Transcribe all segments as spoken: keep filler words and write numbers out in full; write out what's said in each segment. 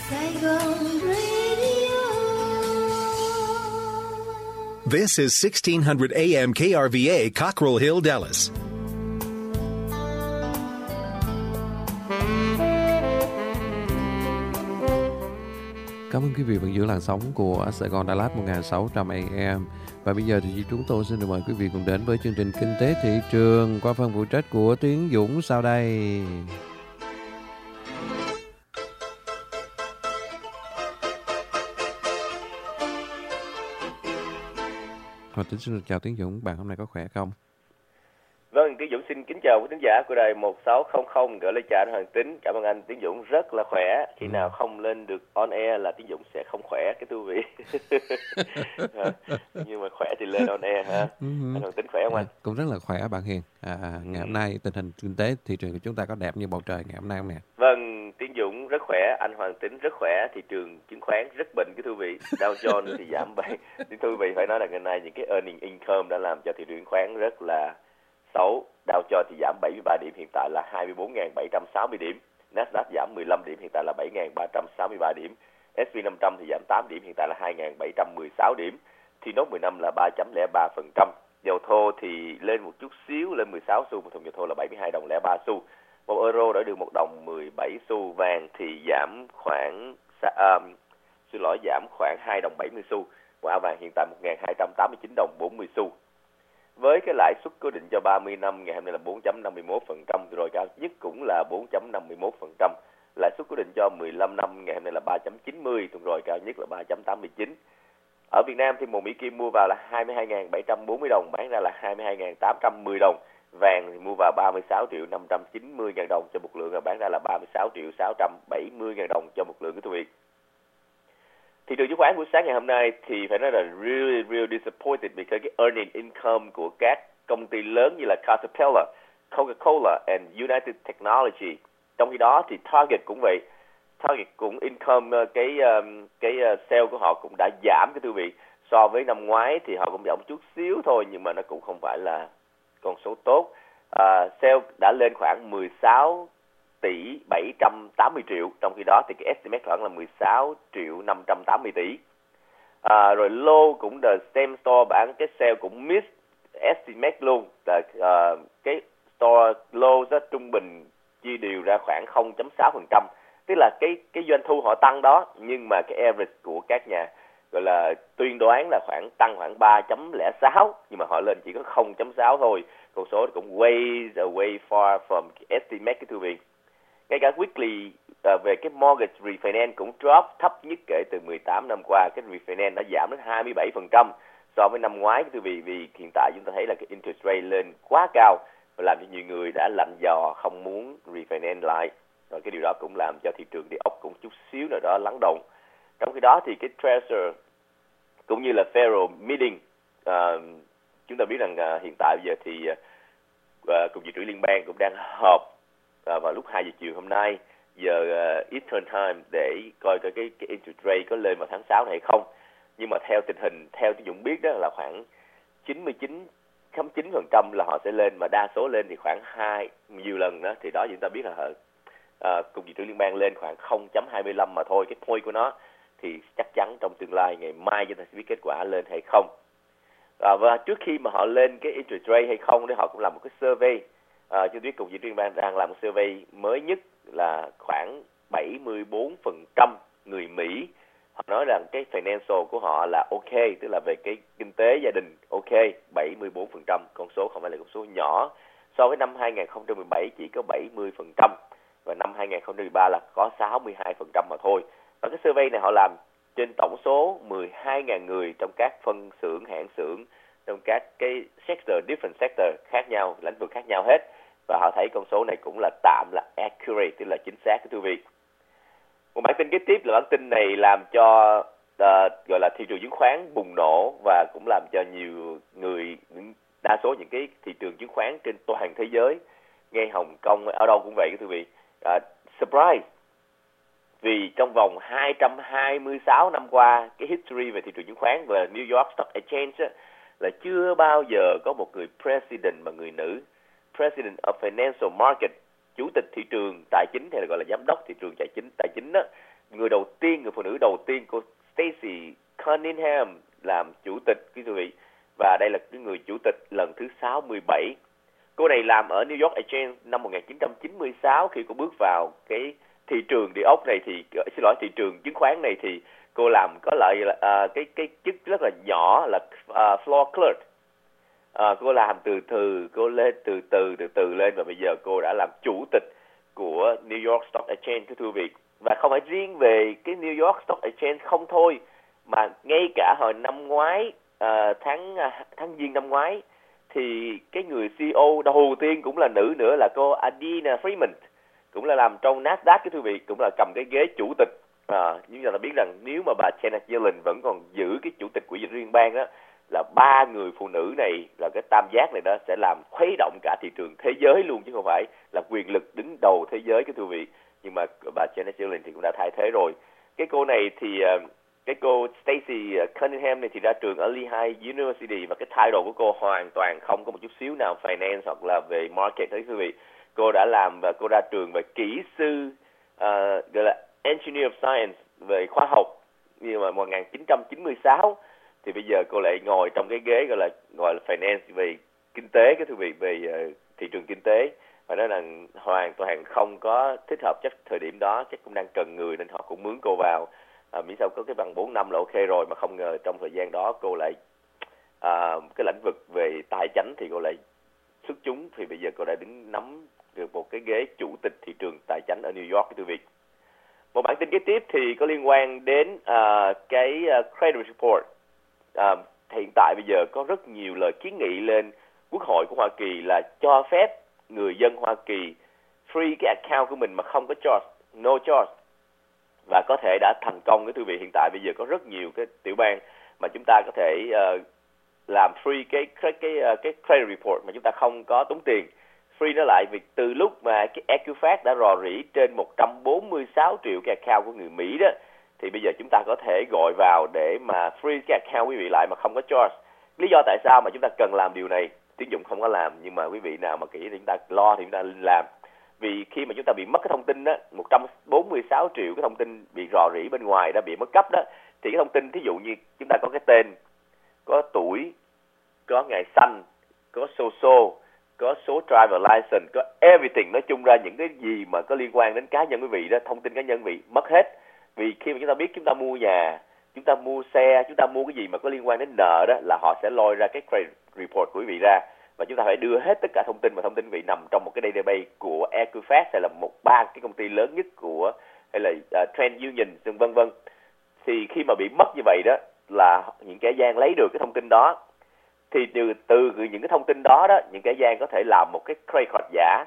Saigon Radio. This is sixteen hundred A M K R V A, Cockrell Hill, Dallas. Cảm ơn quý vị vẫn giữ làn sóng của Sài Gòn Đà Lạt một nghìn sáu trăm A M. Và bây giờ thì chúng tôi xin được mời quý vị cùng đến với chương trình Kinh tế thị trường qua phần phụ trách của Tiến Dũng sau đây. Hòa Tính xin được chào Tiến Dũng, bạn hôm nay có khỏe không? Vâng, Tiến Dũng xin kính chào quý khán giả của đài một sáu không không, gửi lời chào anh Hoàng Tính. Cảm ơn anh, Tiến Dũng rất là khỏe. Khi ừ. nào không lên được on air là Tiến Dũng sẽ không khỏe, cái thú vị. à, nhưng mà khỏe thì lên on air ha. Ừ. Anh Hoàng Tính khỏe không anh? À, cũng rất là khỏe bạn Hiền. À, ngày hôm nay tình hình kinh tế thị trường của chúng ta có đẹp như bầu trời ngày hôm nay không nè? Vâng, Tiến Dũng rất khỏe, anh Hoàng Tính rất khỏe, thị trường chứng khoán rất bệnh, cái thú vị. Dow Jones thì giảm bảy. Cái thú vị phải nói là ngày nay những cái earning income đã làm cho thị trường chứng khoán rất là xấu. Dow Jones thì giảm bảy mươi ba điểm, hiện tại là hai mươi bốn nghìn bảy trăm sáu mươi điểm. Nasdaq giảm mười lăm điểm, hiện tại là bảy nghìn ba trăm sáu mươi ba điểm. ét and pê năm trăm thì giảm tám điểm, hiện tại là hai nghìn bảy trăm mười sáu điểm. Thì nốt mười năm là ba phẩy không ba phần trăm. Dầu thô thì lên một chút xíu, lên mười sáu xu, một thùng dầu thô là bảy mươi hai đồng lẻ ba xu. Một euro đổi được một đồng mười bảy xu. Vàng thì giảm khoảng um, xin lỗi giảm khoảng hai đồng bảy mươi xu. Một ao vàng hiện tại một nghìn hai trăm tám mươi chín đồng bốn mươi xu. Với cái lãi suất cố định cho ba mươi năm ngày hôm nay là bốn phẩy năm mươi mốt phần trăm, rồi cao nhất cũng là bốn phẩy năm mươi mốt phần trăm. Lãi suất cố định cho mười lăm năm ngày hôm nay là ba phẩy chín mươi, tuần rồi cao nhất là ba phẩy tám mươi chín. Ở Việt Nam thì một Mỹ Kim mua vào là hai mươi hai nghìn bảy trăm bốn mươi đồng, bán ra là hai mươi hai nghìn tám trăm mười đồng. Vàng thì mua vào ba mươi sáu triệu năm trăm chín mươi ngàn đồng cho một lượng, và bán ra là ba mươi sáu triệu sáu trăm bảy mươi ngàn đồng cho một lượng của quý vị. Thị trường chứng khoán buổi sáng ngày hôm nay thì phải nói là really, really disappointed vì cái earning income của các công ty lớn như là Caterpillar, Coca-Cola and United Technology. Trong khi đó thì Target cũng vậy. Target cũng income, cái cái sale của họ cũng đã giảm cái thưa vị. So với năm ngoái thì họ cũng giảm chút xíu thôi, nhưng mà nó cũng không phải là con số tốt. Uh, sale đã lên khoảng mười sáu tỷ bảy trăm tám mươi triệu, trong khi đó thì cái estimate khoảng là mười sáu triệu năm trăm tám mươi tỷ. À, rồi low cũng the same store bán cái sale cũng miss estimate luôn, là uh, cái store low đó trung bình chia đều ra khoảng không phẩy sáu phần trăm, tức là cái cái doanh thu họ tăng đó, nhưng mà cái average của các nhà gọi là tuyên đoán là khoảng tăng khoảng ba phẩy không sáu, nhưng mà họ lên chỉ có không phẩy sáu thôi, con số cũng way way far from estimate cái thưa vị. Ngay cả weekly uh, về cái mortgage refinance cũng drop thấp nhất kể từ mười tám năm qua. Cái refinance đã giảm đến hai mươi bảy phần trăm so với năm ngoái, vì vì hiện tại chúng ta thấy là cái interest rate lên quá cao và làm cho nhiều người đã lạnh dò không muốn refinance lại. Rồi cái điều đó cũng làm cho thị trường địa ốc cũng chút xíu nào đó lắng động. Trong khi đó thì cái Treasurer cũng như là Federal Meeting, uh, chúng ta biết rằng uh, hiện tại bây giờ thì uh, Cục Dự trữ Liên bang cũng đang họp À, vào lúc hai giờ chiều hôm nay giờ uh, Eastern Time để coi coi cái, cái interest rate có lên vào tháng sáu này hay không. Nhưng mà theo tình hình, theo tôi Dũng biết đó là khoảng chín mươi chín phẩy chín phần trăm là họ sẽ lên, mà đa số lên thì khoảng hai nhiều lần đó thì đó chúng ta biết là uh, Cục Dự trữ Liên bang lên khoảng không phẩy hai mươi lăm mà thôi. Cái point của nó thì chắc chắn trong tương lai ngày mai chúng ta sẽ biết kết quả lên hay không. À, và trước khi mà họ lên cái interest rate hay không, để họ cũng làm một cái survey. À, cho biết Cục Dự trữ Liên bang đang làm một survey mới nhất là khoảng bảy mươi bốn phần trăm người Mỹ. Họ nói rằng cái financial của họ là ok, tức là về cái kinh tế gia đình ok, bảy mươi bốn phần trăm, con số không phải là con số nhỏ. So với năm hai không một bảy chỉ có bảy mươi phần trăm, và năm hai không một ba là có sáu mươi hai phần trăm mà thôi. Và cái survey này họ làm trên tổng số mười hai nghìn người trong các phân xưởng, hãng xưởng, trong các cái sector, different sector khác nhau, lĩnh vực khác nhau hết. Và họ thấy con số này cũng là tạm là accurate, tức là chính xác cái thưa vị. Một bản tin kế tiếp là bản tin này làm cho uh, gọi là thị trường chứng khoán bùng nổ, và cũng làm cho nhiều người, đa số những cái thị trường chứng khoán trên toàn thế giới, ngay Hồng Kông, ở đâu cũng vậy cái thưa vị, uh, surprise. Vì trong vòng hai trăm hai mươi sáu năm qua, cái history về thị trường chứng khoán và New York Stock Exchange á, là chưa bao giờ có một người president mà người nữ, President of Financial Market, chủ tịch thị trường tài chính hay là gọi là giám đốc thị trường tài chính tài chính đó, người đầu tiên, người phụ nữ đầu tiên, cô Stacey Cunningham làm chủ tịch quý vị. Và đây là cái người chủ tịch lần thứ sáu mươi bảy. Cô này làm ở New York Exchange năm một nghìn chín trăm chín mươi sáu. Khi cô bước vào cái thị trường địa ốc này thì xin lỗi thị trường chứng khoán này thì cô làm có lợi uh, cái cái chức rất là nhỏ là uh, floor clerk. Uh, cô làm từ từ, cô lên từ từ từ từ lên và bây giờ cô đã làm chủ tịch của New York Stock Exchange thưa quý vị. Và không phải riêng về cái New York Stock Exchange không thôi, mà ngay cả hồi năm ngoái uh, tháng uh, tháng giêng năm ngoái thì cái người xê e ô đầu tiên cũng là nữ nữa là cô Adena Friedman, cũng là làm trong Nasdaq cái thưa vị, cũng là cầm cái ghế chủ tịch. À, nhưng mà ta biết rằng nếu mà bà Janet Yellen vẫn còn giữ cái chủ tịch quỹ dịch liên bang đó, là ba người phụ nữ này, là cái tam giác này đó sẽ làm khuấy động cả thị trường thế giới luôn, chứ không phải là quyền lực đứng đầu thế giới cái thưa vị. Nhưng mà bà Janet Yellen thì cũng đã thay thế rồi. Cái cô này thì cái cô Stacey Cunningham này thì ra trường ở Lehigh University, và cái title của cô hoàn toàn không có một chút xíu nào finance hoặc là về market đấy quý vị. Cô đã làm và cô ra trường về kỹ sư uh, gọi là Engineer of Science, về khoa học, nhưng mà một nghìn chín trăm chín mươi sáu thì bây giờ cô lại ngồi trong cái ghế gọi là gọi là finance, về kinh tế cái thưa vị, về uh, thị trường kinh tế. Và nói là hoàn toàn không có thích hợp, chắc thời điểm đó chắc cũng đang cần người nên họ cũng mướn cô vào. À, miễn sao có cái bằng bốn năm là ok rồi, mà không ngờ trong thời gian đó cô lại à, cái lĩnh vực về tài chánh thì cô lại xuất chúng, thì bây giờ cô đã đứng nắm được một cái ghế chủ tịch thị trường tài chánh ở New York thưa quý vị. Một bản tin kế tiếp thì có liên quan đến à, cái uh, credit report. À, hiện tại bây giờ có rất nhiều lời kiến nghị lên Quốc hội của Hoa Kỳ là cho phép người dân Hoa Kỳ free cái account của mình mà không có charge, no charge. Và có thể đã thành công cái thưa vị. Hiện tại bây giờ có rất nhiều cái tiểu bang mà chúng ta có thể uh, làm free cái cái cái, uh, cái credit report mà chúng ta không có tốn tiền. Free nó lại vì từ lúc mà cái Equifax đã rò rỉ trên một trăm bốn mươi sáu triệu cái account của người Mỹ đó, thì bây giờ chúng ta có thể gọi vào để mà free cái account quý vị lại mà không có charge. Lý do tại sao mà chúng ta cần làm điều này, tín dụng không có làm, nhưng mà quý vị nào mà kỹ thì chúng ta lo thì chúng ta làm. Vì khi mà chúng ta bị mất cái thông tin đó, một trăm bốn mươi sáu triệu cái thông tin bị rò rỉ bên ngoài đã bị mất cắp đó, thì cái thông tin thí dụ như chúng ta có cái tên, có tuổi, có ngày sinh, có social, có số driver license, có everything, nói chung ra những cái gì mà có liên quan đến cá nhân quý vị đó, thông tin cá nhân quý vị mất hết. Vì khi mà chúng ta biết chúng ta mua nhà, chúng ta mua xe, chúng ta mua cái gì mà có liên quan đến nợ đó, là họ sẽ lôi ra cái credit report của quý vị ra, và chúng ta phải đưa hết tất cả thông tin, và thông tin quý vị nằm trong một cái database của Equifax hay là một ba cái công ty lớn nhất của, hay là uh, Trend Union vân vân. Thì khi mà bị mất như vậy đó, là những kẻ gian lấy được cái thông tin đó, thì từ từ những cái thông tin đó đó, những kẻ gian có thể làm một cái credit card giả.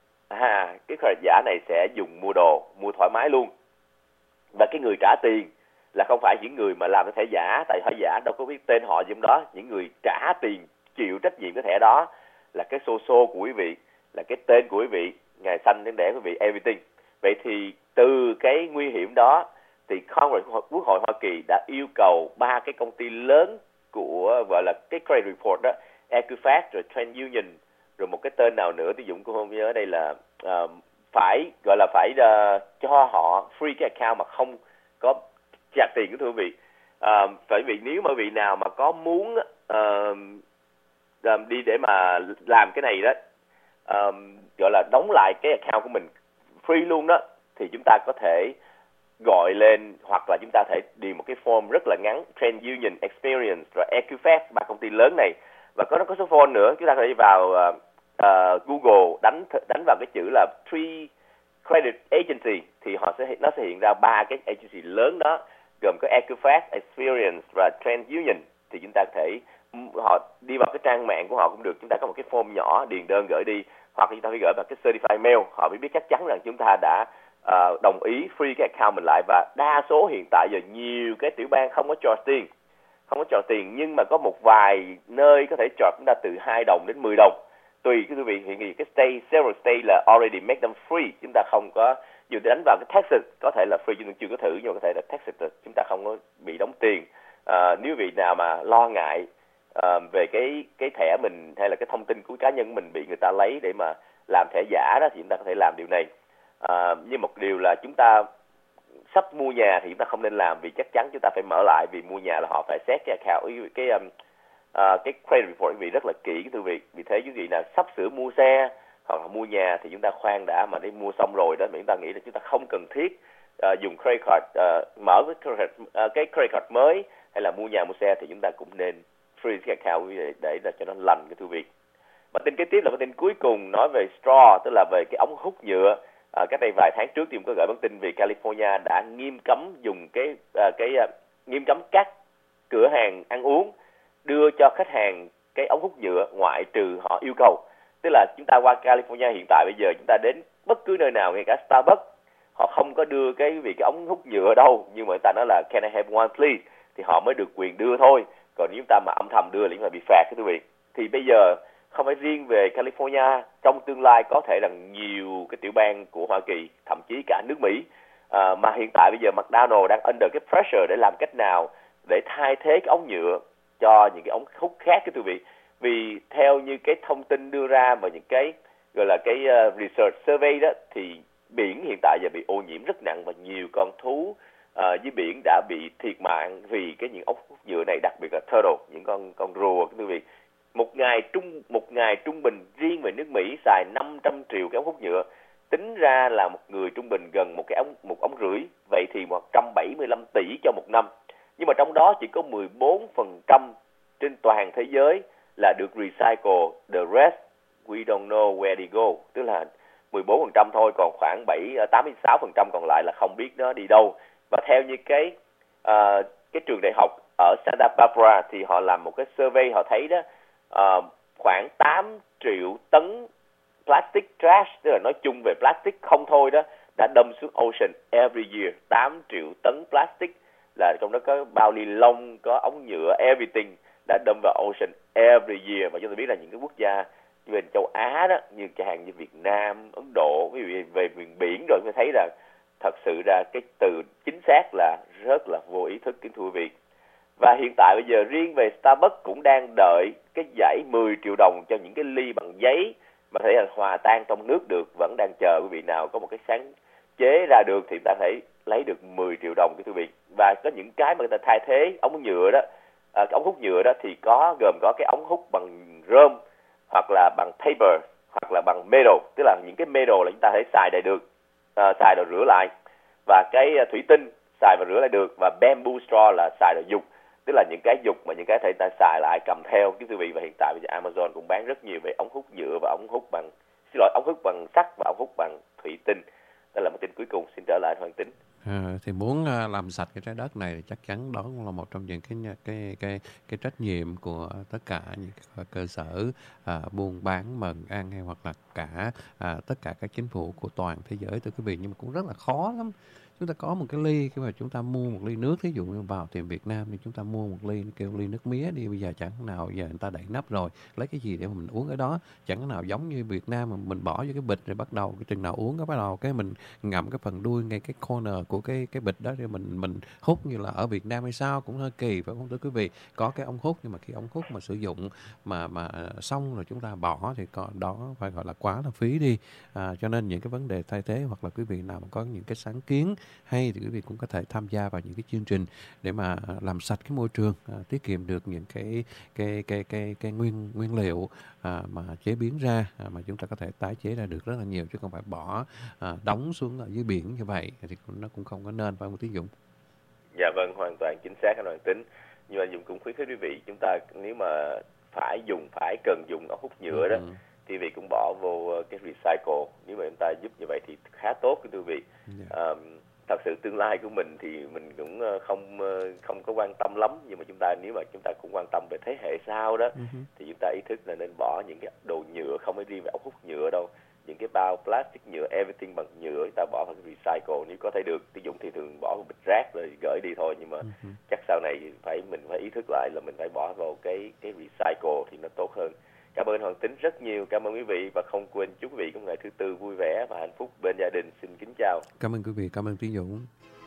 À, cái credit giả này sẽ dùng mua đồ, mua thoải mái luôn. Và cái người trả tiền là không phải những người mà làm cái thẻ giả, tại thẻ giả đâu có biết tên họ gì trong đó. Những người trả tiền chịu trách nhiệm cái thẻ đó là cái social của quý vị, là cái tên của quý vị, ngày sinh tháng đẻ quý vị, everything. Vậy thì từ cái nguy hiểm đó thì Congress, Quốc hội Hoa Kỳ đã yêu cầu ba cái công ty lớn của gọi là cái credit report đó, Equifax, rồi Trend Union, rồi một cái tên nào nữa, ví dụ cô không nhớ đây là uh, phải gọi là phải uh, cho họ free cái account mà không có trả tiền của thưa quý vị. Uh, bởi vì nếu mà vị nào mà có muốn uh, um, đi để mà làm cái này đó, um, gọi là đóng lại cái account của mình free luôn đó, thì chúng ta có thể gọi lên, hoặc là chúng ta thể điền một cái form rất là ngắn, Trend Union, Experience, rồi Equifax, ba công ty lớn này, và có nó có số phone nữa. Chúng ta có thể vào uh, uh, Google đánh đánh vào cái chữ là Three Credit Agency, thì họ sẽ nó sẽ hiện ra ba cái agency lớn đó, gồm có Equifax, Experience và Trend Union. Thì chúng ta có thể họ đi vào cái trang mạng của họ cũng được, chúng ta có một cái form nhỏ điền đơn gửi đi, hoặc là chúng ta phải gửi vào cái certified mail, họ mới biết chắc chắn rằng chúng ta đã uh, đồng ý free cái account mình lại. Và đa số hiện tại giờ nhiều cái tiểu bang không có charge tiền, không có charge tiền, nhưng mà có một vài nơi có thể charge chúng ta từ hai đồng đến mười đồng, tùy cái quý vị. Hiện nay cái state, several state là already make them free, chúng ta không có dù đánh vào cái Texas có thể là free, chúng ta chưa có thử, nhưng mà có thể là Texas chúng ta không có bị đóng tiền. Uh, nếu vị nào mà lo ngại uh, về cái cái thẻ mình hay là cái thông tin của cá nhân của mình bị người ta lấy để mà làm thẻ giả đó, thì chúng ta có thể làm điều này. Uh, nhưng một điều là chúng ta sắp mua nhà thì chúng ta không nên làm, vì chắc chắn chúng ta phải mở lại, vì mua nhà là họ phải xét cái account, cái um, uh, cái credit report quý vị rất là kỹ thưa quý vị. Vì thế quý vị là sắp sửa mua xe hoặc là mua nhà thì chúng ta khoan đã, mà để mua xong rồi đó mà chúng ta nghĩ là chúng ta không cần thiết uh, dùng credit card, uh, mở cái credit, uh, cái credit card mới hay là mua nhà mua xe thì chúng ta cũng nên freeze cái account quý vị để, để cho nó lành cái thưa quý vị. Bản tin kế tiếp là bản tin cuối cùng nói về straw, tức là về cái ống hút nhựa. À, cách đây vài tháng trước thì cũng có gửi bản tin về California đã nghiêm cấm dùng cái à, cái à, nghiêm cấm các cửa hàng ăn uống đưa cho khách hàng cái ống hút nhựa ngoại trừ họ yêu cầu. Tức là chúng ta qua California hiện tại bây giờ chúng ta đến bất cứ nơi nào, ngay cả Starbucks, họ không có đưa cái vì cái ống hút nhựa đâu, nhưng mà người ta nói là can I have one please thì họ mới được quyền đưa thôi. Còn nếu chúng ta mà âm thầm đưa thì chúng ta bị phạt thưa quý vị. Thì bây giờ không phải riêng về California, trong tương lai có thể là nhiều cái tiểu bang của Hoa Kỳ, thậm chí cả nước Mỹ, à, mà hiện tại bây giờ McDonald's đang under cái pressure để làm cách nào để thay thế cái ống nhựa cho những cái ống hút khác cái quý vị. Vì theo như cái thông tin đưa ra và những cái gọi là cái uh, research survey đó, thì biển hiện tại giờ bị ô nhiễm rất nặng và nhiều con thú uh, dưới biển đã bị thiệt mạng vì cái những ống hút nhựa này, đặc biệt là turtle, những con con rùa quý vị. Một ngày trung một ngày trung bình riêng về nước Mỹ xài năm trăm triệu cái ống hút nhựa, tính ra là một người trung bình gần một cái ống một ống rưỡi, vậy thì một trăm bảy mươi lăm tỷ cho một năm. Nhưng mà trong đó chỉ có mười bốn phần trăm trên toàn thế giới là được recycle, the rest we don't know where they go, tức là mười bốn phần trăm thôi, còn khoảng bảy tám mươi sáu phần trăm còn lại là không biết nó đi đâu. Và theo như cái uh, cái trường đại học ở Santa Barbara thì họ làm một cái survey, họ thấy đó uh, khoảng tám triệu tấn plastic trash, tức là nói chung về plastic không thôi đó, đã đâm xuống ocean every year. Tám triệu tấn plastic là trong đó có bao ni lông, có ống nhựa, everything đã đâm vào ocean every year. Và chúng ta biết là những cái quốc gia như bên châu Á đó, như chẳng hạn như Việt Nam, Ấn Độ, ví dụ về miền biển rồi mới thấy là thật sự ra cái từ chính xác là rất là vô ý thức, kính thưa quý vị. Và hiện tại bây giờ riêng về Starbucks cũng đang đợi cái giải mười triệu đồng cho những cái ly bằng giấy mà thể là hòa tan trong nước được, vẫn đang chờ quý vị nào có một cái sáng chế ra được thì ta thể lấy được mười triệu đồng kính thưa quý vị. Và có những cái mà người ta thay thế ống nhựa đó, à, cái ống hút nhựa đó thì có gồm có cái ống hút bằng rơm hoặc là bằng paper hoặc là bằng metal, tức là những cái metal là chúng ta thể xài lại được, à, xài rồi rửa lại, và cái thủy tinh xài và rửa lại được, và bamboo straw là xài rồi dục, tức là những cái dục mà những cái thể ta xài lại cầm theo cái quý vị. Và hiện tại bây giờ Amazon cũng bán rất nhiều về ống hút nhựa và ống hút bằng xin lỗi ống hút bằng sắt và ống hút bằng thủy tinh. Đó là một tin cuối cùng, xin trở lại Hoàng Tính. À, thì muốn à, làm sạch cái trái đất này thì chắc chắn đó cũng là một trong những cái cái cái cái trách nhiệm của tất cả những cái cơ sở à, buôn bán mần ăn hay hoặc là cả à, tất cả các chính phủ của toàn thế giới thưa quý vị. Nhưng mà cũng rất là khó lắm. Chúng ta có một cái ly, khi mà chúng ta mua một ly nước, thí dụ như vào tiệm Việt Nam thì chúng ta mua một ly, kêu ly nước mía đi, bây giờ chẳng nào giờ người ta đậy nắp rồi, lấy cái gì để mà mình uống cái đó, chẳng nào giống như Việt Nam mà mình bỏ vô cái bịch rồi bắt đầu cái chừng nào uống cái bắt đầu cái mình ngậm cái phần đuôi ngay cái corner của cái cái bịch đó, rồi mình mình hút như là ở Việt Nam hay sao, cũng hơi kỳ phải không thưa quý vị? Có cái ống hút, nhưng mà khi ống hút mà sử dụng mà mà xong rồi chúng ta bỏ thì còn đó phải gọi là quá là phí đi. À, cho nên những cái vấn đề thay thế, hoặc là quý vị nào mà có những cái sáng kiến hay thì quý vị cũng có thể tham gia vào những cái chương trình để mà làm sạch cái môi trường, à, tiết kiệm được những cái cái cái cái cái nguyên nguyên liệu à, mà chế biến ra, à, mà chúng ta có thể tái chế ra được rất là nhiều, chứ không phải bỏ à, đóng xuống ở dưới biển như vậy thì nó cũng không có nên, phải không Tiến Dũng? Dạ vâng, hoàn toàn chính xác anh Hoàng Tính. Nhưng mà Dũng cũng khuyến khích quý vị, chúng ta nếu mà phải dùng, phải cần dùng ống hút nhựa đó, ừ. thì quý vị cũng bỏ vô cái recycle. Nếu mà chúng ta giúp như vậy thì khá tốt quý vị. Yeah. Um, thật sự tương lai của mình thì mình cũng không không có quan tâm lắm, nhưng mà chúng ta nếu mà chúng ta cũng quan tâm về thế hệ sau đó, uh-huh. thì chúng ta ý thức là nên bỏ những cái đồ nhựa, không phải riêng về ống hút nhựa đâu, những cái bao plastic nhựa, everything bằng nhựa chúng ta bỏ vào cái recycle nếu có thể được. Ví dụ thì thường bỏ vào bịch rác rồi gửi đi thôi, nhưng mà uh-huh. chắc sau này phải mình phải ý thức lại là mình phải bỏ vào cái cái recycle thì nó tốt hơn. Cảm ơn Hoàng Tính rất nhiều, cảm ơn quý vị, và không quên chúc quý vị có ngày thứ tư vui vẻ và hạnh phúc bên gia đình. Xin kính chào. Cảm ơn quý vị, cảm ơn Tiến Dũng.